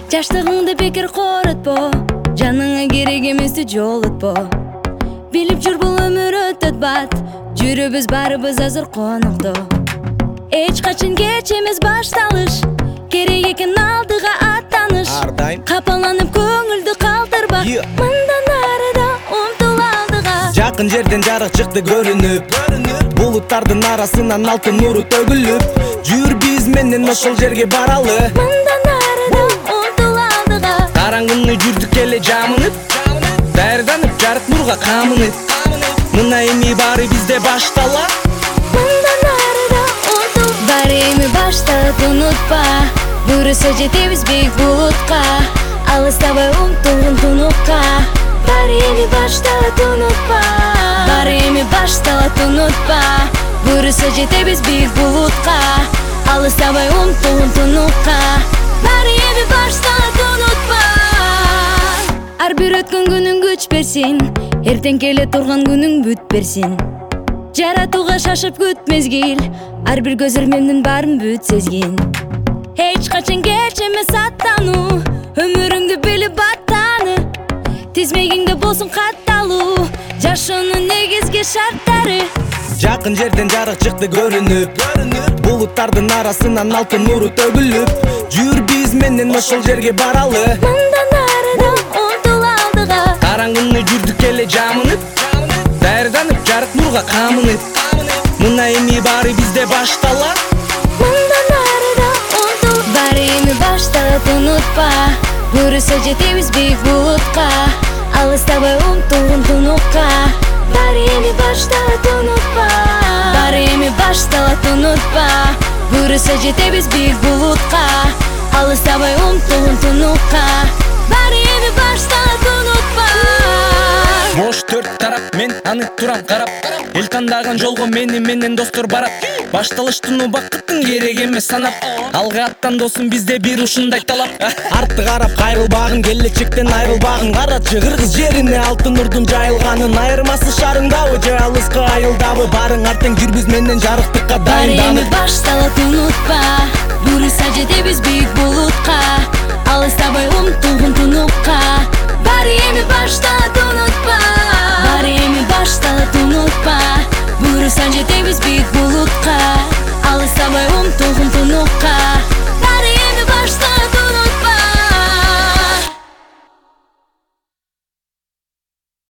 Жаштыгыңды бекер коротпо, жаныңа керек эмести жолотпо. Билип жүр бул өмүр өтөт бат, жүрүбүз барыбыз азыр конокто. Эч качан кеч эмес башталыш, керек экен алдыга аттаныш. Капаланып көңүлдү калтырба, мындан ары да умтул алдыга. Жакын жерден жарык чыкты көрүнүп, булуттардын арасынан алтын нуру төгүлүп. Жүр биз менен ошол жерге баралы, мындан ары да умтул алдыга. Караңгыны жүрдүк эле жамынып, даярданып жарык нурга камынып. Мына эми баары бизде баштала, мындан ары да умтул. Баары эми башталат, унутпа, буйруса жетебиз бийик булутка. Алыстабай умтулгун тунукка. Баары эми башталат, унутпа, баары эми башталат, унутпа, буйруса жетебиз бийик булутка. Алыстабай умтулгун тунукка. Баары эми башталат, унутпа. Ар бир өткөн күнүң күч берсин, эртең келе турган күнүң бүт берсин. Жаратууга шашып күт мезгил, ар бир көз ирмемдин баарын бүт сезгин. Эч качан кеч эмес аттануу, өмүрүңдү билип аттаны. Тизмегиңде болсун катталуу, жашоонун негизги шарттары. Жакын жерден жарык чыкты көрүнүп, булуттардын арасынан алтын нуру төгүлүп. Жүр биз менен ошол жерге баралы, мындан ары да умтул алдыга. Караңгыны жүрдүк эле жамынып, даярданып жарык нурга камынып. Мына эми баары бизде баштала, мындан ары да умтул. Баары эми башталат, унутпа, буйруса жетебиз бийик булутка. Алыстабай умтулгун тунукка. Баары эми башталат, унутпа, баары эми башталат, унутпа, буйруса жетебиз бийик булутка. Алыстабай умтулгун тунукка. Баары эми башталат, унутпа. Бош төрт тарап, мен аны турам карап. Эл тандаган жолго мени менен достор барат. Башталыштын убакыттын керек эмес санап. Алга аттан досум, бизде бир ушундай талап. Артты карап кайрылбагын, келечектен айрылбагын. Карачы кыргыз жерине алтын нурдун жайылганын. Айырмасы шарыңдабы же алыска айылдабы, барың артең жүр биз менен жарыктыкка Баары эми дайынданып. башталат, унутпа, буйруса жетебиз бийик булутка. Алыстабай умтулгун тунукка. Баары эми башталат,